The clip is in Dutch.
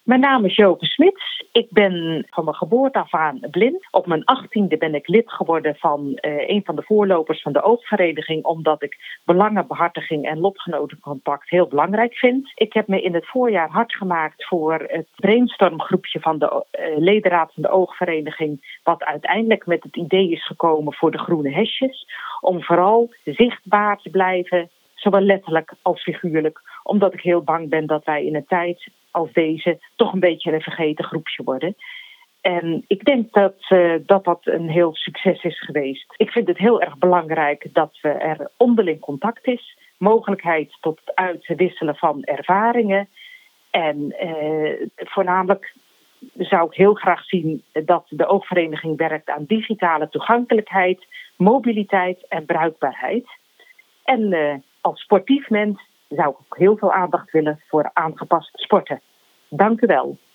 Mijn naam is Joke Smits. Ik ben van mijn geboorte af aan blind. Op mijn 18e ben ik lid geworden van een van de voorlopers van de oogvereniging, omdat ik belangenbehartiging en lotgenotencontact heel belangrijk vind. Ik heb me in het voorjaar hard gemaakt voor het brainstormgroepje van de ledenraad van de oogvereniging, wat uiteindelijk met het idee is gekomen voor de groene hesjes, om vooral zichtbaar te blijven, zowel letterlijk als figuurlijk, omdat ik heel bang ben dat wij in een tijd als deze toch een beetje een vergeten groepje worden. En ik denk dat een heel succes is geweest. Ik vind het heel erg belangrijk dat er onderling contact is. Mogelijkheid tot het uitwisselen van ervaringen. En voornamelijk zou ik heel graag zien dat de oogvereniging werkt aan digitale toegankelijkheid, mobiliteit en bruikbaarheid. En als sportief mens zou ik ook heel veel aandacht willen voor aangepast sporten. Dank u wel.